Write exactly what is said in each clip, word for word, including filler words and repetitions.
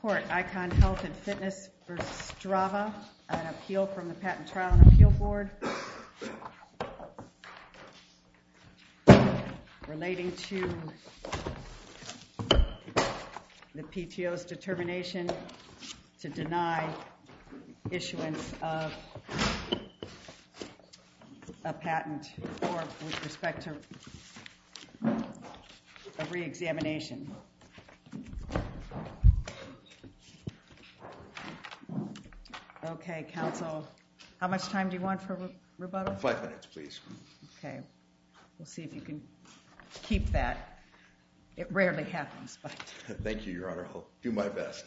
Court, Icon Health and Fitness versus Strava, an appeal from the Patent Trial and Appeal Board relating to the P T O's determination to deny issuance of a patent or with respect to a re-examination. Okay, counsel, how much time do you want for re rebuttal? Five minutes, please. Okay, we'll see if you can keep that. It rarely happens, but... Thank you, Your Honor. I'll do my best.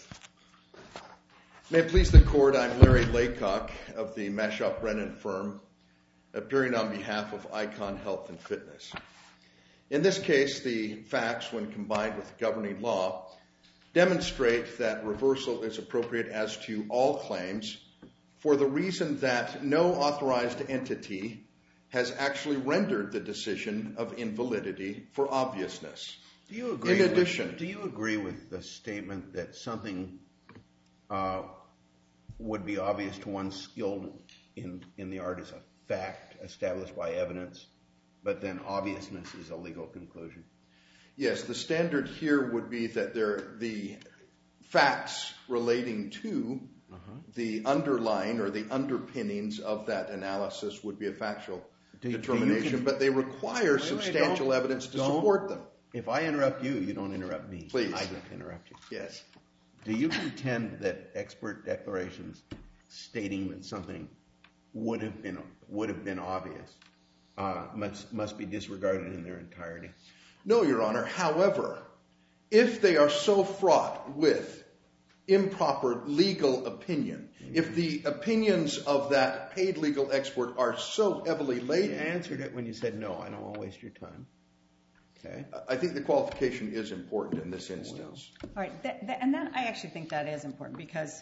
May it please the Court, I'm Larry Laycock of the Mashop Brennan firm, appearing on behalf of Icon Health and Fitness. In this case, the facts, when combined with governing law, demonstrate that reversal is appropriate as to all claims for the reason that no authorized entity has actually rendered the decision of invalidity for obviousness. Do you agree? In addition, with, do you agree with the statement that something uh, would be obvious to one skilled in in the art as a fact established by evidence, but then obviousness is a legal conclusion? Yes, the standard here would be that there the facts relating to uh-huh. the underlying or the underpinnings of that analysis would be a factual do, determination, do can, but they require wait, substantial wait, evidence to support them. If I interrupt you, you don't interrupt me. Please. I don't interrupt you. Yes. Do you contend that expert declarations stating that something would have been would have been obvious uh, must must be disregarded in their entirety? No, Your Honor. However, if they are so fraught with improper legal opinion, mm-hmm. if the opinions of that paid legal expert are so heavily laden... You answered it when you said, no, I don't want to waste your time. Okay. I think the qualification is important in this instance. All right, that, that, and then I actually think that is important because,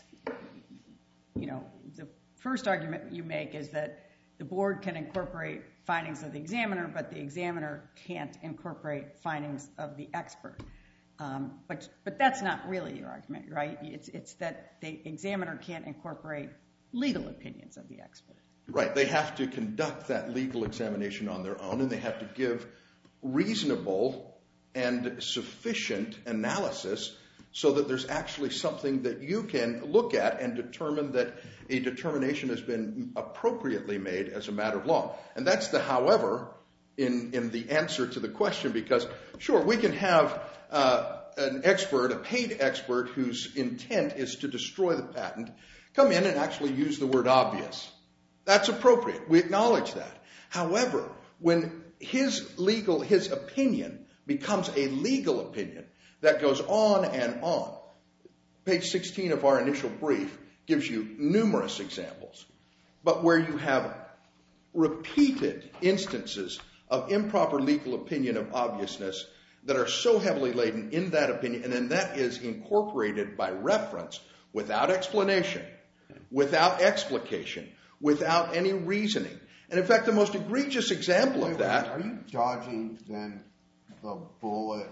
you know, the first argument you make is that the board can incorporate findings of the examiner, but the examiner can't incorporate findings of the expert. Um, but but that's not really your argument, right? It's it's that the examiner can't incorporate legal opinions of the expert. Right. They have to conduct that legal examination on their own, and they have to give reasonable and sufficient analysis so that there's actually something that you can look at and determine that a determination has been appropriately made as a matter of law. And that's the however in, in the answer to the question, because sure, we can have uh, an expert, a paid expert whose intent is to destroy the patent, come in and actually use the word obvious. That's appropriate. We acknowledge that. However, when his legal, his opinion becomes a legal opinion that goes on and on. Page sixteen of our initial brief gives you numerous examples, but where you have repeated instances of improper legal opinion of obviousness that are so heavily laden in that opinion, and then that is incorporated by reference without explanation, without explication, without any reasoning. And in fact, the most egregious example wait, of that... Wait, are you dodging then the bullet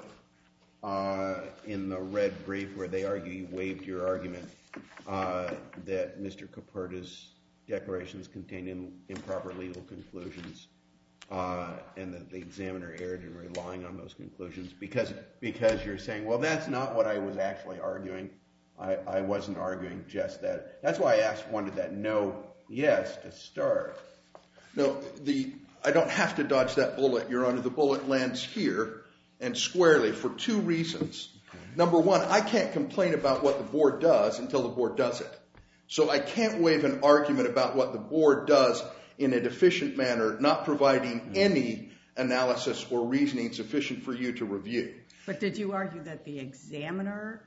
uh, in the red brief where they argue you waived your argument uh, that Mister Caperta's declarations contained in improper legal conclusions uh, and that the examiner erred in relying on those conclusions because because you're saying, well, that's not what I was actually arguing. I, I wasn't arguing just that. That's why I asked, wanted that no, yes to start. No, the I don't have to dodge that bullet, Your Honor. The bullet lands here and squarely for two reasons. Okay. Number one, I can't complain about what the board does until the board does it. So I can't waive an argument about what the board does in a deficient manner, not providing mm-hmm. any analysis or reasoning sufficient for you to review. But did you argue that the examiner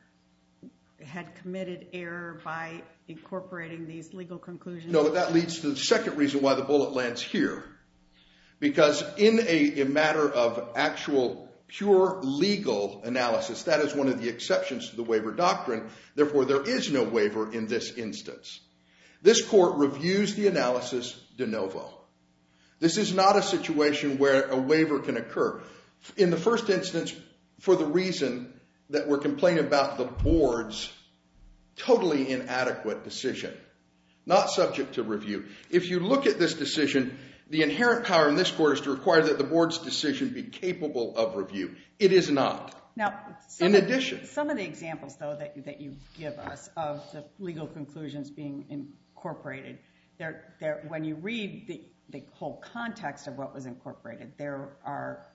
had committed error by incorporating these legal conclusions? No, but that leads to the second reason why the bullet lands here. Because in a, a matter of actual pure legal analysis, that is one of the exceptions to the waiver doctrine. Therefore, there is no waiver in this instance. This court reviews the analysis de novo. This is not a situation where a waiver can occur. In the first instance, for the reason that we're complaining about the board's totally inadequate decision, not subject to review. If you look at this decision, the inherent power in this court is to require that the board's decision be capable of review. It is not. Now, in of, addition, some of the examples, though, that, that you give us of the legal conclusions being incorporated, they're, they're, when you read the, the whole context of what was incorporated, there are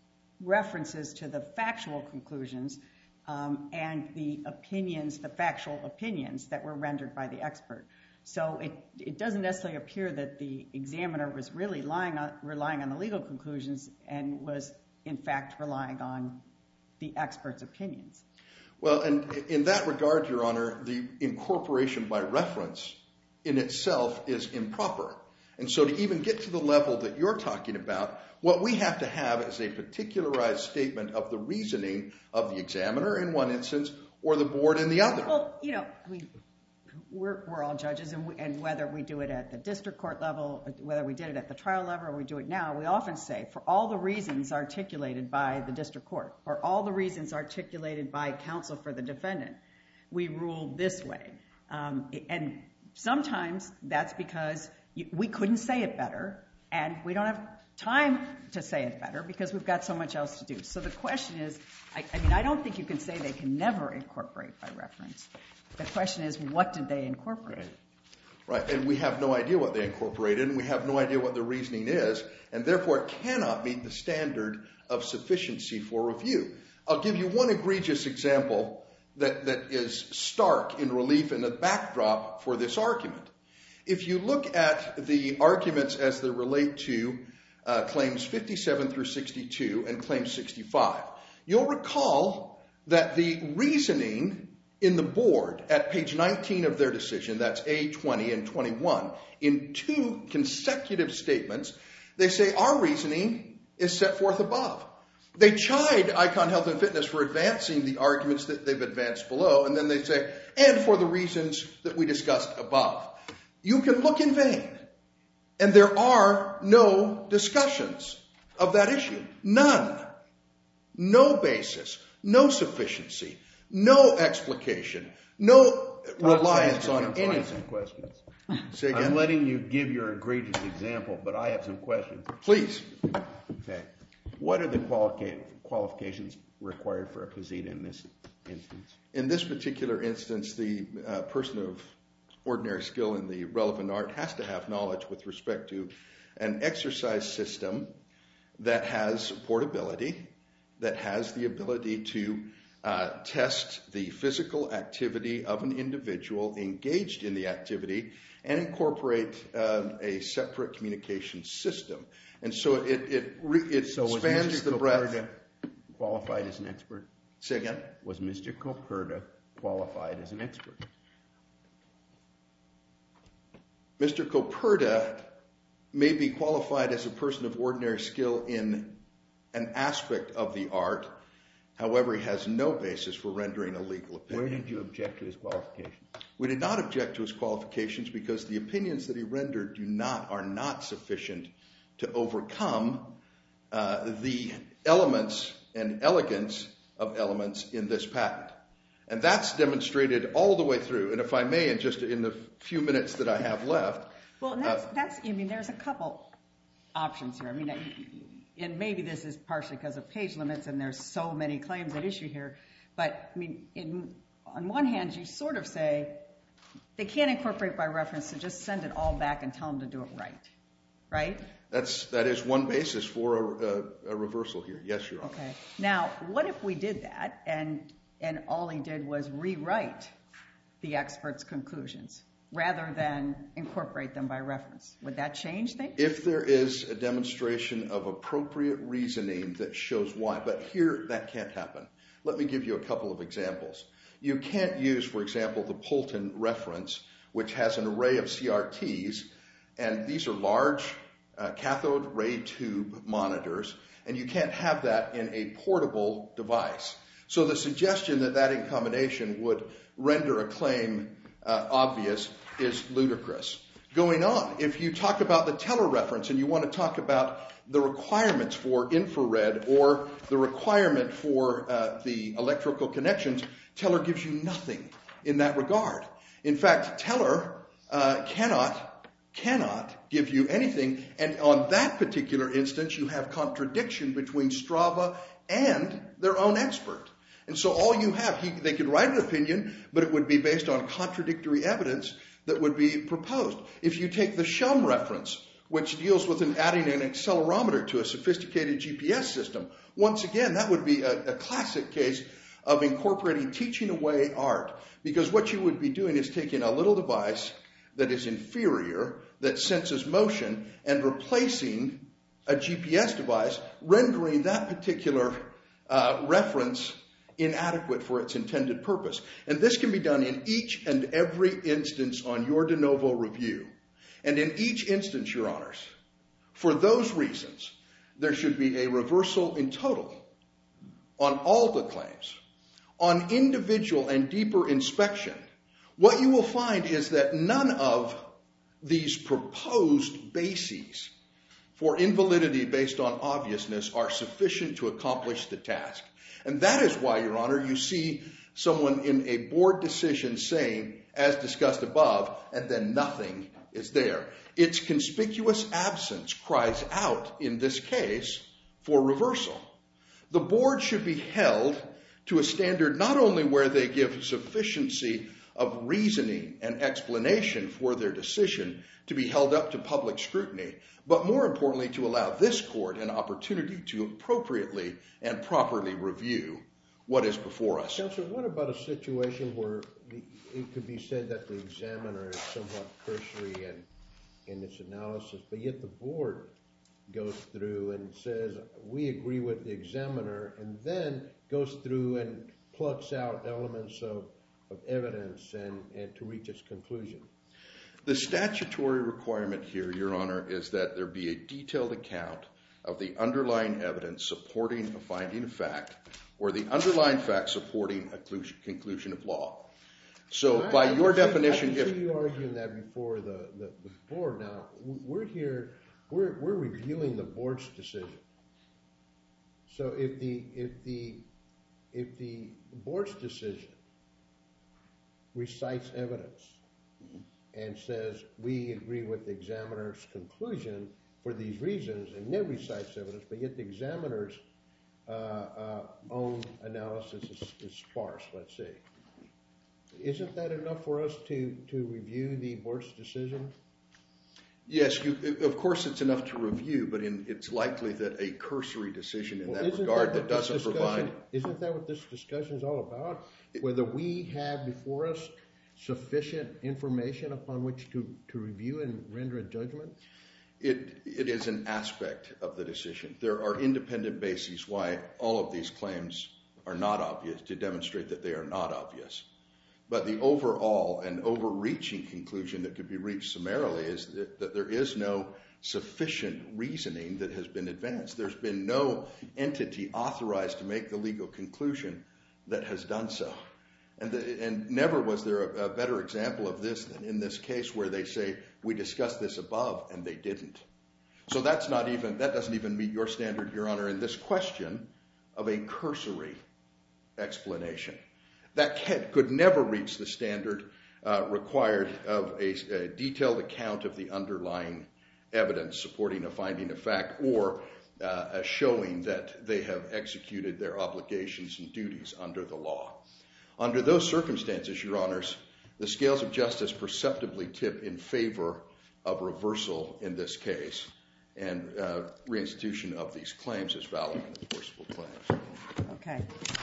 references to the factual conclusions um, and the opinions, the factual opinions that were rendered by the expert. So it, it doesn't necessarily appear that the examiner was really relying on, relying on the legal conclusions and was, in fact, relying on the expert's opinions. Well, and in that regard, Your Honor, the incorporation by reference in itself is improper. And so to even get to the level that you're talking about, what we have to have is a particularized statement of the reasoning of the examiner in one instance or the board in the other. Well, you know, I mean, we're, we're all judges, and, we, and whether we do it at the district court level, whether we did it at the trial level, or we do it now, we often say, for all the reasons articulated by the district court, or all the reasons articulated by counsel for the defendant, we rule this way. Um, and sometimes that's because you, we couldn't say it better, and we don't have time to say it better because we've got so much else to do. So the question is, I, I mean, I don't think you can say they can never incorporate by reference. The question is, what did they incorporate? Right, and we have no idea what they incorporated, and we have no idea what the reasoning is, and therefore it cannot meet the standard of sufficiency for review. I'll give you one egregious example that, that is stark in relief in the backdrop for this argument. If you look at the arguments as they relate to uh, claims fifty-seven through sixty-two and claim sixty-five, you'll recall that the reasoning in the board at page nineteen of their decision, that's A twenty and twenty-one, in two consecutive statements, they say our reasoning is set forth above. They chide Icon Health and Fitness for advancing the arguments that they've advanced below, and then they say, and for the reasons that we discussed above. You can look in vain, and there are no discussions of that issue. None. No basis, no sufficiency, no explication, no reliance on anything. Questions. Say again? I'm letting you give your egregious example, but I have some questions. Please. Okay. What are the qualica- qualifications required for a posita in this instance? In this particular instance, the uh, person of ordinary skill in the relevant art has to have knowledge with respect to an exercise system that has portability, that has the ability to uh, test the physical activity of an individual engaged in the activity and incorporate uh, a separate communication system. And so it it, it so spans was Mister the breadth. Coperda qualified as an expert? Say again? Was Mister Coperda qualified as an expert? Mister Coperda may be qualified as a person of ordinary skill in an aspect of the art. However, he has no basis for rendering a legal opinion. Where did you object to his qualifications? We did not object to his qualifications because the opinions that he rendered do not are not sufficient to overcome uh, the elements and elegance of elements in this patent. And that's demonstrated all the way through. And if I may, in just in the few minutes that I have left. Well, that's, uh, that's I mean, there's a couple options here. I mean, and maybe this is partially because of page limits and there's so many claims at issue here. But, I mean, in, on one hand, you sort of say they can't incorporate by reference, so just send it all back and tell them to do it right. Right? That's, that is one basis for a, a, a reversal here. Yes, Your Honor. Okay. Now, what if we did that and and all he did was rewrite the expert's conclusions rather than incorporate them by reference? Would that change things? If there is a demonstration of appropriate reasoning that shows why. But here, that can't happen. Let me give you a couple of examples. You can't use, for example, the Poulton reference, which has an array of C R Ts, and these are large uh, cathode ray tube monitors, and you can't have that in a portable device. So the suggestion that that in combination would render a claim uh, obvious is ludicrous. Going on, if you talk about the Teller reference and you want to talk about the requirements for infrared or the requirement for uh, the electrical connections, Teller gives you nothing in that regard. In fact, Teller uh, cannot, cannot give you anything. And on that particular instance, you have contradiction between Strava and their own expert. And so all you have, he, they could write an opinion, but it would be based on contradictory evidence that would be proposed. If you take the Shum reference, which deals with an, adding an accelerometer to a sophisticated G P S system, once again, that would be a, a classic case of incorporating teaching away art. Because what you would be doing is taking a little device that is inferior, that senses motion, and replacing a G P S device, rendering that particular uh, reference inadequate for its intended purpose. And this can be done in each and every instance on your de novo review. And in each instance, Your Honors, for those reasons, there should be a reversal in total on all the claims. On individual and deeper inspection, what you will find is that none of these proposed bases for invalidity based on obviousness are sufficient to accomplish the task. And that is why, Your Honor, you see someone in a board decision saying, as discussed above, and then nothing is there. Its conspicuous absence cries out in this case for reversal. The board should be held to a standard not only where they give sufficiency of reasoning and explanation for their decision to be held up to public scrutiny, but more importantly to allow this court an opportunity to appropriately and properly review what is before us. Counselor, what about a situation where it could be said that the examiner is somewhat cursory in, in its analysis, but yet the board goes through and says, we agree with the examiner, and then goes through and plucks out elements of, of evidence and, and to reach its conclusion? The statutory requirement here, Your Honor, is that there be a detailed account of the underlying evidence supporting a finding of fact or the underlying fact supporting a conclusion of law. So I, by I your definition... I can see if, you arguing that before the, the, the board. Now, we're here, we're, we're reviewing the board's decision. So if the, if the, if the board's decision recites evidence and says, we agree with the examiner's conclusion for these reasons, and never cites evidence, but yet the examiner's uh, uh, own analysis is, is sparse, let's say. Isn't that enough for us to, to review the board's decision? Yes, you, of course it's enough to review, but in, it's likely that a cursory decision in well, that regard that, that doesn't provide... Isn't that what this discussion is all about? Whether we have before us sufficient information upon which to, to review and render a judgment? It, it is an aspect of the decision. There are independent bases why all of these claims are not obvious, to demonstrate that they are not obvious. But the overall and overreaching conclusion that could be reached summarily is that, that there is no sufficient reasoning that has been advanced. There's been no entity authorized to make the legal conclusion that has done so. And, the, and never was there a, a better example of this than in this case where they say, we discussed this above, and they didn't. So that's not even, that doesn't even meet your standard, Your Honor, in this question of a cursory explanation. That can, could never reach the standard uh, required of a, a detailed account of the underlying evidence supporting a finding of fact or uh, a showing that they have executed their obligations and duties under the law. Under those circumstances, Your Honors, the scales of justice perceptibly tip in favor of reversal in this case and uh, reinstitution of these claims as valid and enforceable claims. Okay.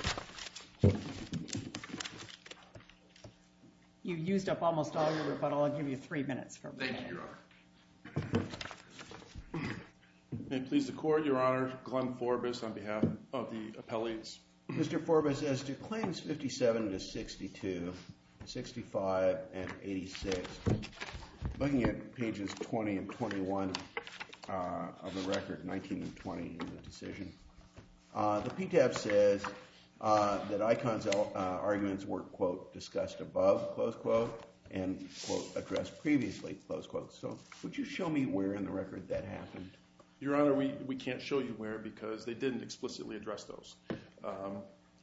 You used up almost all your rebuttal. I'll give you three minutes for rebuttal. Thank you, Your Honor. May it please the Court, Your Honor, Glenn Forbes on behalf of the appellees. Mister Forbes, as to claims fifty-seven to sixty-two, sixty-five, and eighty-six, looking at pages twenty and twenty-one uh, of the record, nineteen and twenty in the decision, uh, the P T A B says uh, that ICON's uh, arguments were, quote, discussed above, close quote, and, quote, addressed previously, close quote. So would you show me where in the record that happened? Your Honor, we, we can't show you where because they didn't explicitly address those. Um,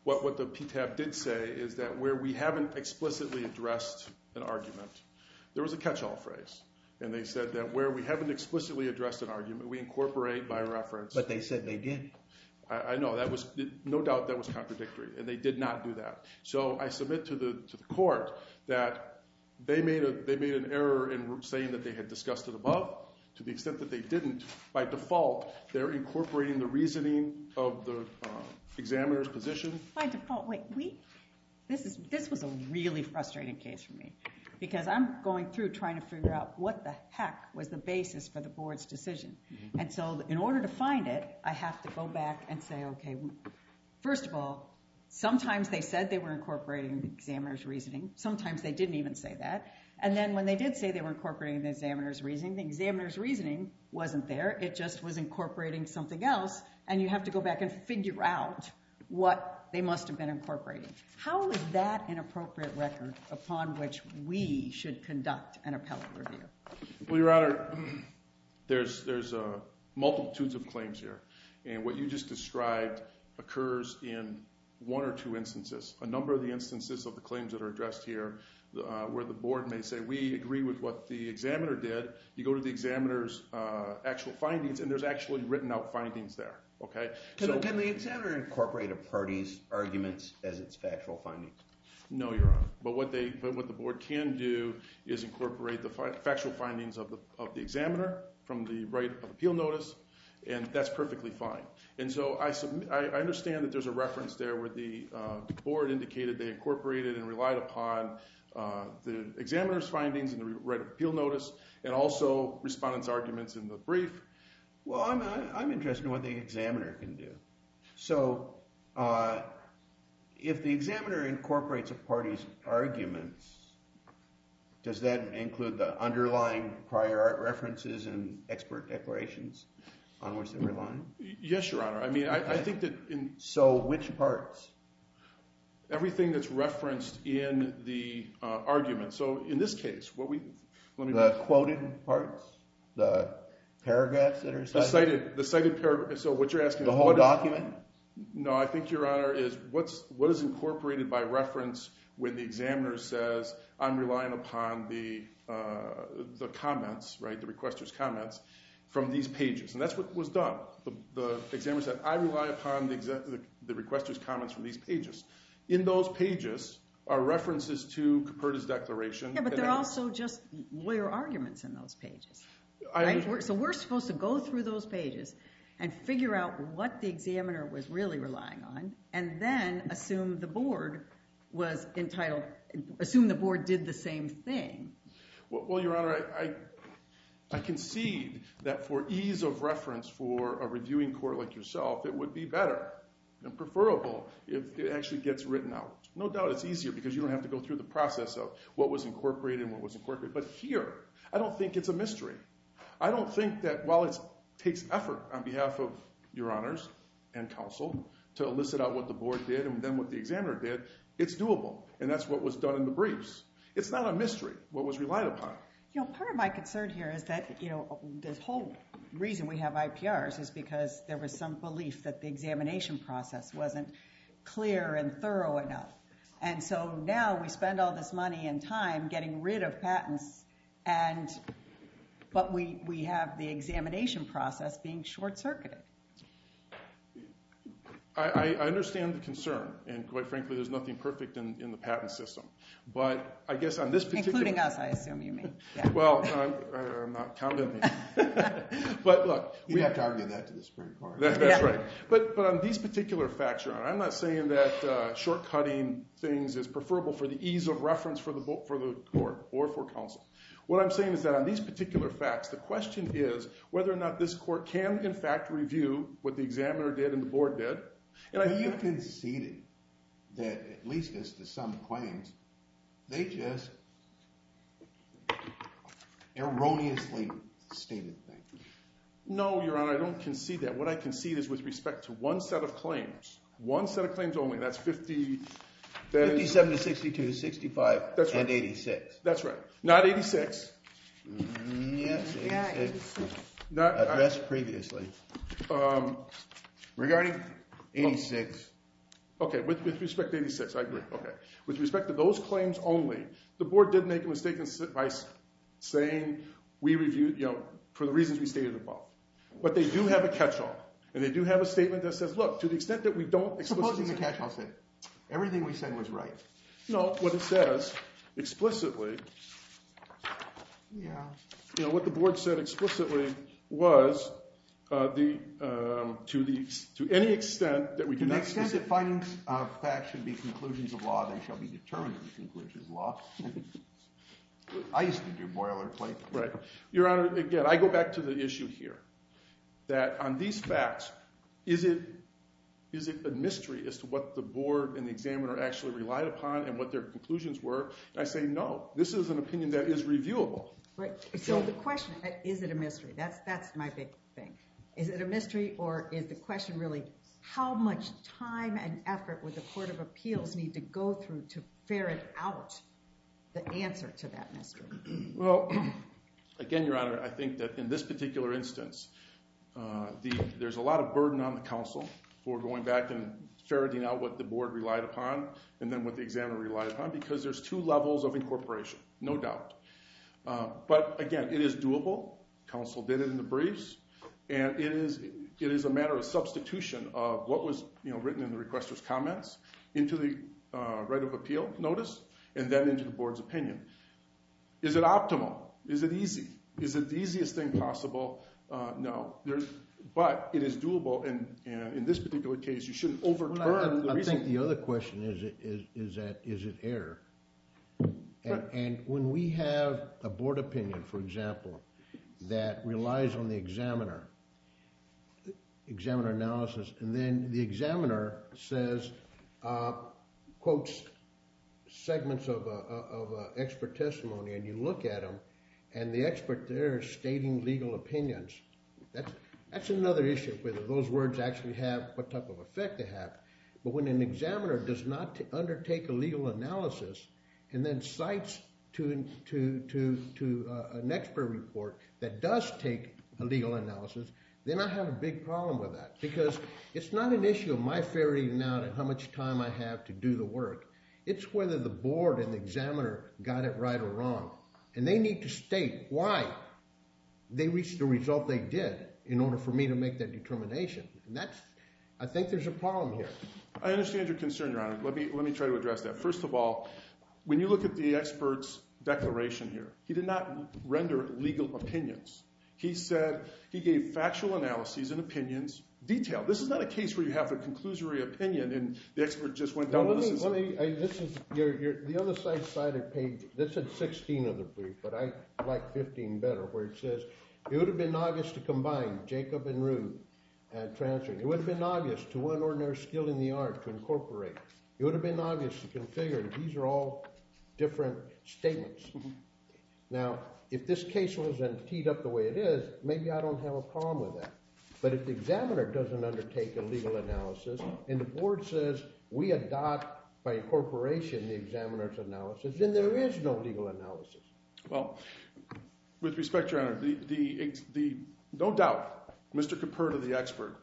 what, what the P T A B did say is that where we haven't explicitly addressed an argument, there was a catch-all phrase. And they said that where we haven't explicitly addressed an argument, we incorporate by reference. But they said they did. I, I know that was no doubt that was contradictory, and they did not do that. So I submit to the to the court that they made a they made an error in saying that they had discussed it above. To the extent that they didn't, by default, they're incorporating the reasoning of the uh, examiner's position. By default, wait, we this is this was a really frustrating case for me. Because I'm going through trying to figure out what the heck was the basis for the board's decision. Mm-hmm. And so in order to find it, I have to go back and say, okay, first of all, sometimes they said they were incorporating the examiner's reasoning. Sometimes they didn't even say that. And then when they did say they were incorporating the examiner's reasoning, the examiner's reasoning wasn't there. It just was incorporating something else. And you have to go back and figure out what they must have been incorporating. How is that an appropriate record upon which we should conduct an appellate review? Well, Your Honor, there's there's uh, multitudes of claims here, and what you just described occurs in one or two instances. A number of the instances of the claims that are addressed here, uh, where the board may say we agree with what the examiner did. You go to the examiner's uh, actual findings, and there's actually written out findings there. Okay. Can, so, can the examiner incorporate a party's arguments as its factual findings? No, Your Honor. But what they, but what the board can do is incorporate the fi- factual findings of the of the examiner from the right of appeal notice, and that's perfectly fine. And so I submit, I, I understand that there's a reference there where the uh, board indicated they incorporated and relied upon uh, the examiner's findings in the right of appeal notice, and also respondents' arguments in the brief. Well, I'm I'm interested in what the examiner can do. So, uh, if the examiner incorporates a party's arguments, does that include the underlying prior art references and expert declarations on which they're relying? Yes, Your Honor. I mean, I, I think that in so which parts? Everything that's referenced in the uh, argument. So in this case, what we let me the quoted parts, the paragraphs that are cited? The cited, the cited paragraph. So what you're asking the is whole what document? Is, no, I think, Your Honor, is what's what is incorporated by reference when the examiner says I'm relying upon the uh, the comments, right, the requester's comments from these pages, and that's what was done. The, the examiner said I rely upon the, exa- the the requester's comments from these pages. In those pages are references to Caperta's declaration. Yeah, but they're also just lawyer arguments in those pages. I Right? We're, so we're supposed to go through those pages and figure out what the examiner was really relying on, and then assume the board was entitled, assume the board did the same thing. Well, well Your Honor, I, I, I concede that for ease of reference for a reviewing court like yourself, it would be better and preferable if it actually gets written out. No doubt it's easier because you don't have to go through the process of what was incorporated and what was incorporated. But here, I don't think it's a mystery. I don't think that while it takes effort on behalf of Your Honors and counsel to elicit out what the board did and then what the examiner did, it's doable. And that's what was done in the briefs. It's not a mystery what was relied upon. You know, part of my concern here is that, you know, the whole reason we have I P Rs is because there was some belief that the examination process wasn't clear and thorough enough. And so now we spend all this money and time getting rid of patents, and but we, we have the examination process being short-circuited. I, I understand the concern, and quite frankly, there's nothing perfect in, in the patent system. But I guess on this particular... Including us, I assume you mean. Yeah. Well, I'm, I'm not commenting. But look... You'd we have to argue that to the Supreme Court. That, that's Yeah. right. But but on these particular facts, Your Honor, I'm not saying that uh, shortcutting things is preferable for the ease of reference for the for the court or for counsel. What I'm saying is that on these particular facts, the question is whether or not this court can, in fact, review what the examiner did and the board did. And I But you think conceded that, at least as to some claims, they just erroneously stated things. No, Your Honor, I don't concede that. What I concede is with respect to one set of claims, one set of claims only. That's fifty. That fifty-seven to sixty-two, sixty-five, That's right. and eighty-six. That's right. Not eighty-six. Mm, yes, eighty-six. Yeah, eighty-six. Not Addressed previously. Um, Regarding eighty-six, Okay, with, with respect to eighty-six, I agree. Okay. With respect to those claims only, the board did make a mistake by saying we reviewed, you know, for the reasons we stated above. But they do have a catch-all. And they do have a statement that says, look, to the extent that we don't explicitly... Supposing the catch-all said, everything we said was right. No, what it says explicitly, Yeah. you know, what the board said explicitly was uh, the um, to the to any extent that we do To the not... extent that findings of fact should be conclusions of law, they shall be determined to be conclusions of law. I used to do boilerplate. Right. Your Honor, again, I go back to the issue here. That on these facts, is it is it a mystery as to what the board and the examiner actually relied upon and what their conclusions were? And I say no. This is an opinion that is reviewable. Right. So the question, is it a mystery? That's that's my big thing. Is it a mystery, or is the question really how much time and effort would the Court of Appeals need to go through to ferret out the answer to that mystery? Well, again, Your Honor, I think that in this particular instance, Uh, the, there's a lot of burden on the counsel for going back and ferreting out what the board relied upon and then what the examiner relied upon, because there's two levels of incorporation, no doubt. Uh, but again, it is doable. Counsel did it in the briefs, and it is it is a matter of substitution of what was you know written in the requester's comments into the uh, right of appeal notice and then into the board's opinion. Is it optimal? Is it easy? Is it the easiest thing possible? Uh, no, There's, but it is doable, and, and in this particular case, you shouldn't overturn well, I, the I reason. think the other question is, is, is that is it error? And, Right. and when we have a board opinion, for example, that relies on the examiner, examiner analysis, and then the examiner says, uh, quotes segments of, uh, of uh, expert testimony, and you look at them, and the expert there is stating legal opinions. That's, that's another issue, whether those words actually have what type of effect they have. But when an examiner does not t- undertake a legal analysis and then cites to, to, to, to uh, an expert report that does take a legal analysis, then I have a big problem with that. Because it's not an issue of my ferreting out and how much time I have to do the work. It's whether the board and the examiner got it right or wrong. And they need to state why they reached the result they did in order for me to make that determination. And that's, I think there's a problem here. I understand your concern, Your Honor. Let me let me try to address that. First of all, when you look at the expert's declaration here, he did not render legal opinions. He said he gave factual analyses and opinions, detailed. This is not a case where you have a conclusory opinion and the expert just went down well, to let this. me, let me, I, this is your, your, the other side cited page. This is sixteen of the brief, but I like fifteen better, where it says it would have been obvious to combine Jacob and Ruth and transferring. It would have been obvious to one ordinary skill in the art to incorporate. It would have been obvious to configure. These are all different statements. Mm-hmm. Now, if this case wasn't teed up the way it is, maybe I don't have a problem with that. But if the examiner doesn't undertake a legal analysis and the board says we adopt by incorporation the examiner's analysis, then there is no legal analysis. Well, with respect, Your Honor, the, the, the, no doubt, Mister Caperta, the expert,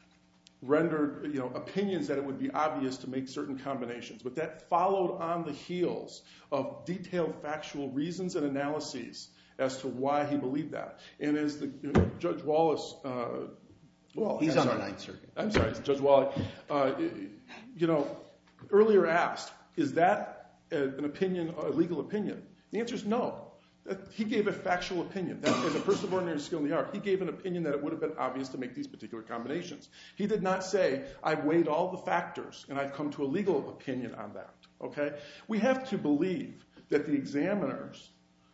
rendered you know, opinions that it would be obvious to make certain combinations. But that followed on the heels of detailed factual reasons and analyses as to why he believed that. And as the you know, Judge Wallace... Uh, well, He's I'm on sorry. the Ninth Circuit. I'm sorry, Judge Wallace. Uh, you know, earlier asked, is that a, an opinion, a legal opinion? The answer is no. That, he gave a factual opinion. That, as a person of ordinary skill in the art, he gave an opinion that it would have been obvious to make these particular combinations. He did not say, I've weighed all the factors and I've come to a legal opinion on that. Okay? We have to believe that the examiners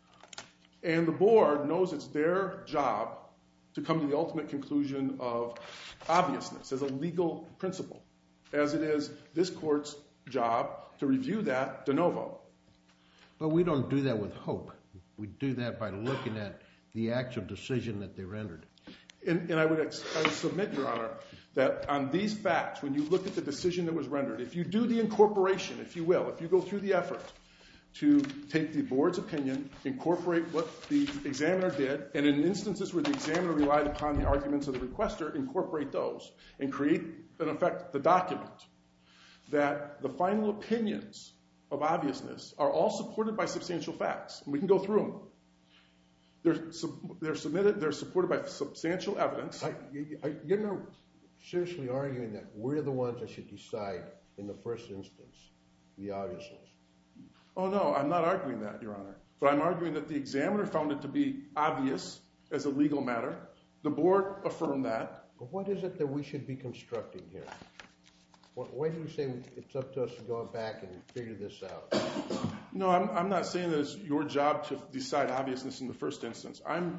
and the board knows it's their job to come to the ultimate conclusion of obviousness as a legal principle, as it is this court's job to review that de novo. But we don't do that with hope. We do that by looking at the actual decision that they rendered. And, and I, would ex- I would submit, Your Honor, that on these facts, when you look at the decision that was rendered, if you do the incorporation, if you will, if you go through the effort to take the board's opinion, incorporate what the examiner did, and in instances where the examiner relied upon the arguments of the requester, incorporate those and create, in effect, the document, that the final opinions of obviousness are all supported by substantial facts. And we can go through them. They're, sub- they're submitted, they're supported by substantial evidence. I, I, you're not seriously arguing that we're the ones that should decide in the first instance the obviousness. Oh, no, I'm not arguing that, Your Honor. But I'm arguing that the examiner found it to be obvious as a legal matter. The board affirmed that. But what is it that we should be constructing here? Why do you say it's up to us to go back and figure this out? No, I'm, I'm not saying that it's your job to decide obviousness in the first instance. I'm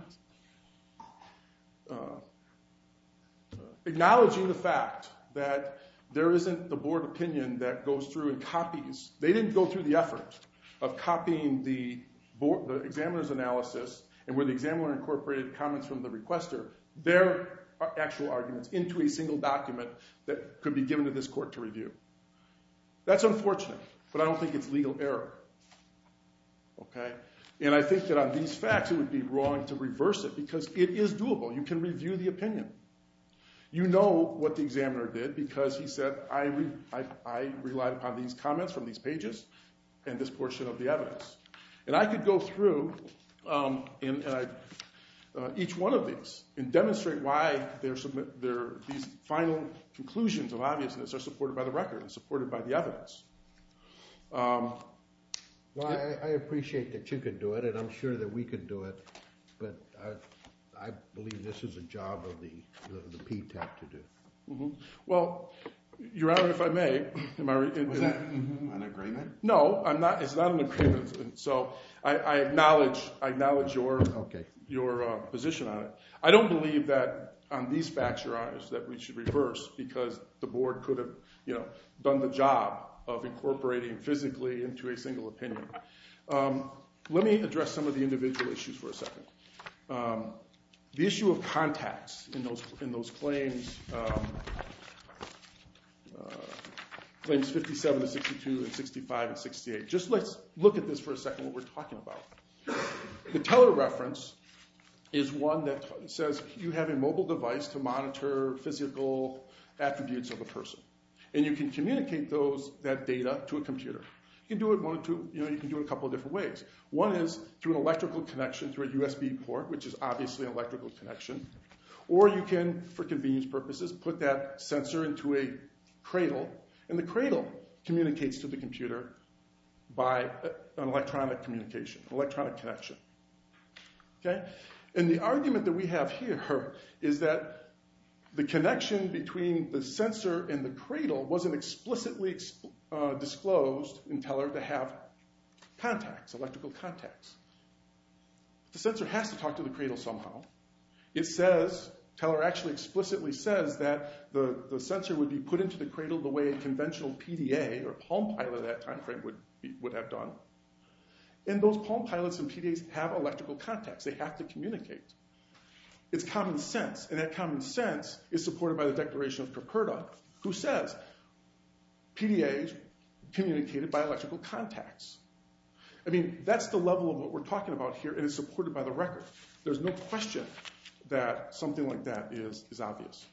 uh, acknowledging the fact that there isn't the board opinion that goes through and copies. They didn't go through the effort of copying the, board, the examiner's analysis and where the examiner incorporated comments from the requester, their actual arguments into a single document that could be given to this court to review. That's unfortunate, but I don't think it's legal error. Okay? And I think that on these facts it would be wrong to reverse it because it is doable. You can review the opinion. You know what the examiner did because he said, I, re- I, I relied upon these comments from these pages and this portion of the evidence. And I could go through um, and, and I Uh, each one of these and demonstrate why they're submit, they're, these final conclusions of obviousness are supported by the record and supported by the evidence. Um, well, I, I appreciate that you could do it, and I'm sure that we could do it, but I, I believe this is a job of the, the, the P T A C to do. Mm-hmm. Well, Your Honor, if I may, am I? In, Was in, that mm-hmm, an agreement? No, I'm not. It's not an agreement. And so I, I acknowledge, I acknowledge your okay. your uh, position on it. I don't believe that on these facts, Your Honor, that we should reverse because the board could have, you know, done the job of incorporating physically into a single opinion. Um, let me address some of the individual issues for a second. Um, the issue of contacts in those in those claims. Um, uh, Claims fifty-seven to sixty-two and sixty-five and sixty-eight. Just let's look at this for a second, what we're talking about. The Teller reference is one that says you have a mobile device to monitor physical attributes of a person. And you can communicate those that data to a computer. You can do it one or two, you know, you can do it a couple of different ways. One is through an electrical connection through a U S B port, which is obviously an electrical connection. Or you can, for convenience purposes, put that sensor into a cradle, and the cradle communicates to the computer by an electronic communication, electronic connection. Okay? And the argument that we have here is that the connection between the sensor and the cradle wasn't explicitly uh, disclosed in Teller to have contacts, electrical contacts. The sensor has to talk to the cradle somehow. It says, Teller actually explicitly says that the, the sensor would be put into the cradle the way a conventional P D A or Palm Pilot at that time frame would, be, would have done. And those Palm Pilots and P D As have electrical contacts. They have to communicate. It's common sense, and that common sense is supported by the Declaration of Caperta, who says P D As communicated by electrical contacts. I mean, that's the level of what we're talking about here, and it's supported by the record. There's no question that something like that is, is obvious.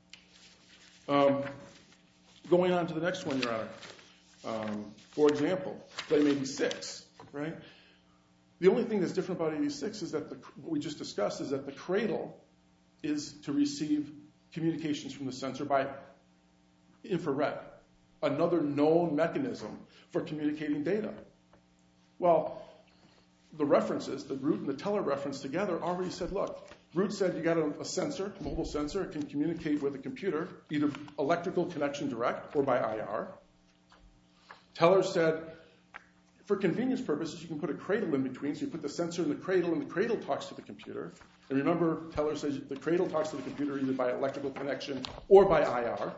Um, going on to the next one, Your Honor. Um, for example, Claim eighty-six, right? The only thing that's different about eighty-six is that the, what we just discussed is that the cradle is to receive communications from the sensor by infrared, another known mechanism for communicating data. Well, the references, the Root and the Teller reference together already said, look, Root said you got a, a sensor, a mobile sensor, it can communicate with a computer, either electrical connection direct or by I R. Teller said, for convenience purposes, you can put a cradle in between, so you put the sensor in the cradle, and the cradle talks to the computer. And remember, Teller says the cradle talks to the computer either by electrical connection or by I R.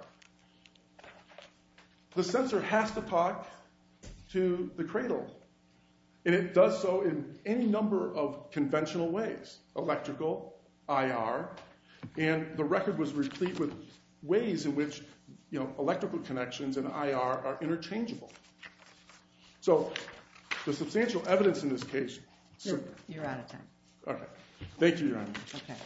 The sensor has to talk to the cradle, and it does so in any number of conventional ways, electrical, I R, and the record was replete with ways in which, you know, electrical connections and I R are interchangeable. So the substantial evidence in this case... You're, you're out of time. Okay. Thank you, Your Honor. Okay.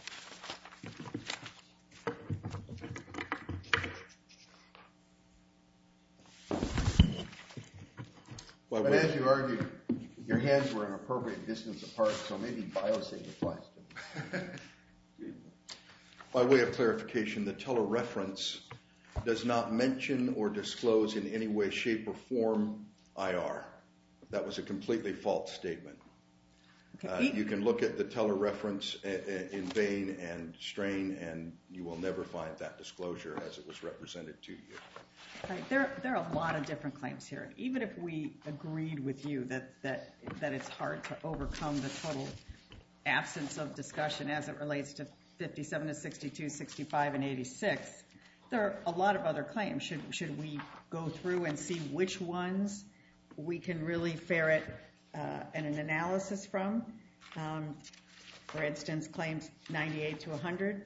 argued your hands were an appropriate distance apart, so maybe BioSafe applies to them. By way of clarification, the telereference does not mention or disclose in any way, shape, or form I R. That was a completely false statement. Uh, you can look at the telereference in Vane and Strain, and you will never find that disclosure as it was represented to you. Right. There, there are a lot of different claims here. Even if we agreed with you that, that, that it's hard to overcome the total absence of discussion as it relates to fifty-seven to sixty-two, sixty-five, and eighty-six, there are a lot of other claims. Should, should we go through and see which ones we can really ferret uh, an analysis from? Um, for instance, claims ninety-eight to one hundred?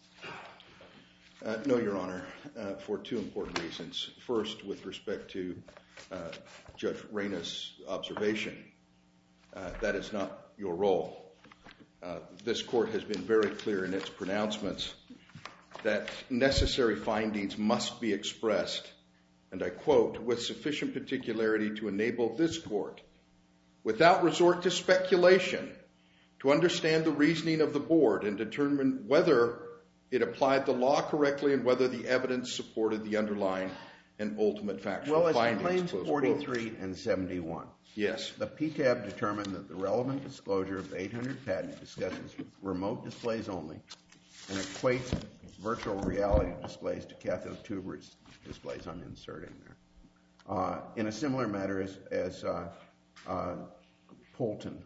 Uh, no, Your Honor, uh, for two important reasons. First, with respect to uh, Judge Reyna's observation, uh, that is not your role. Uh, this court has been very clear in its pronouncements that necessary findings must be expressed, and I quote, with sufficient particularity to enable this court, without resort to speculation, to understand the reasoning of the board and determine whether it applied the law correctly and whether the evidence supported the underlying and ultimate factual well, findings. Well, as to claims forty-three and seventy-one, yes, the P T A B determined that the relevant disclosure of the eight hundred patent discusses remote displays only and equates virtual reality displays to cathode tuber displays. I'm inserting there. Uh, in a similar matter as, as uh, uh, Polton.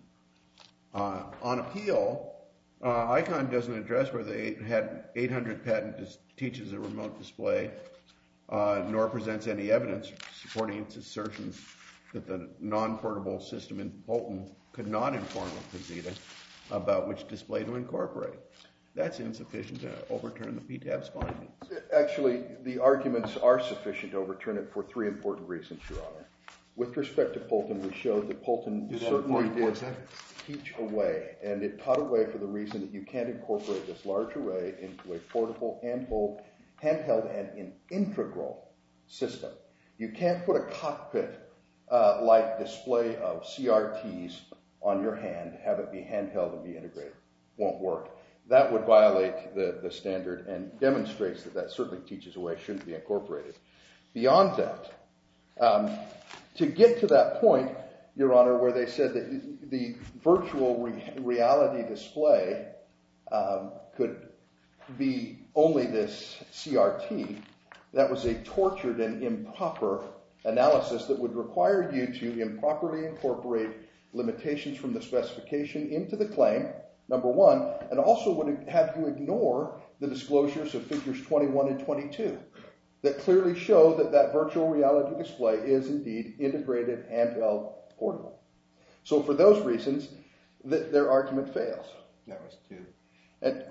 Uh, on appeal, uh, ICON doesn't address whether the eight hundred patent dis- teaches a remote display, uh, nor presents any evidence supporting its assertions that the non-portable system in Polton could not inform a Posita about which display to incorporate. That's insufficient to overturn the P T A B's findings. Actually, the arguments are sufficient to overturn it for three important reasons, Your Honor. With respect to Polton, we showed that Polton certainly did teach away, and it taught away for the reason that you can't incorporate this large array into a portable, handheld, handheld and an integral system. You can't put a cockpit-like uh, display of C R Ts on your hand, have it be handheld and be integrated. Won't work. That would violate the, the standard and demonstrates that that certainly teaches away, shouldn't be incorporated. Beyond that, um, to get to that point, Your Honor, where they said that the virtual re- reality display um, could be only this C R T, that was a tortured and improper analysis that would require you to improperly incorporate limitations from the specification into the claim, number one, and also would have you ignore the disclosures of figures twenty-one and twenty-two that clearly show that that virtual reality display is indeed integrated, handheld, portable. So for those reasons, th- their argument fails. That was two. And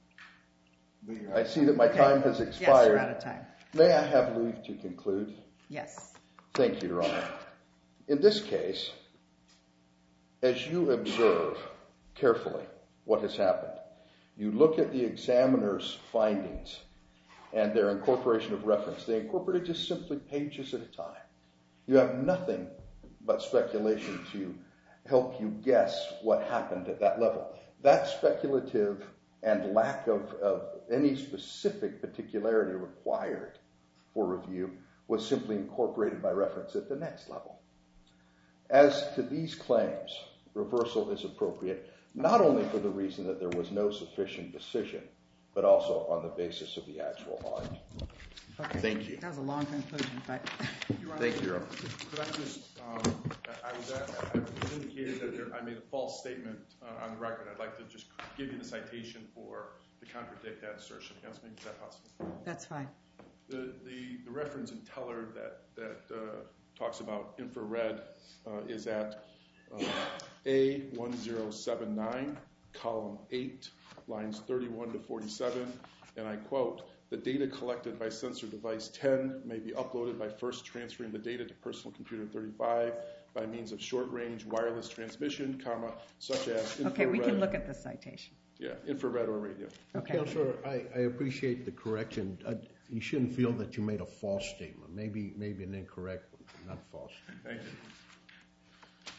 I see that my Okay. time has expired. Yes, you're out of time. May I have leave to conclude? Yes. Thank you, Your Honor. In this case, as you observe carefully what has happened, you look at the examiner's findings and their incorporation of reference. They incorporated just simply pages at a time. You have nothing but speculation to help you guess what happened at that level. That speculative and lack of, of any specific particularity required for review was simply incorporated by reference at the next level. As to these claims, reversal is appropriate, not only for the reason that there was no sufficient decision, but also on the basis of the actual audit. Okay. Thank you. That was a long conclusion, but Thank you, Your Honor. Could I just, um, I was at, I was indicated that there, I made a false statement uh, on the record. I'd like to just give you the citation for to contradict that assertion. Yes, maybe is that possible? that's fine. The, the, the reference in Teller that, that uh, talks about infrared uh, is at uh, A one zero seven nine, column eight, lines thirty-one to forty-seven, and I quote, "The data collected by sensor device ten may be uploaded by first transferring the data to personal computer thirty-five by means of short-range wireless transmission, comma, such as infrared." Okay, we can look at the citation. Yeah, infrared or radio. Okay. Counselor, I, I appreciate the correction. Uh, you shouldn't feel that you made a false statement. Maybe maybe an incorrect one, not false. Thank you.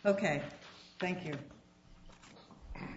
Okay, thank you.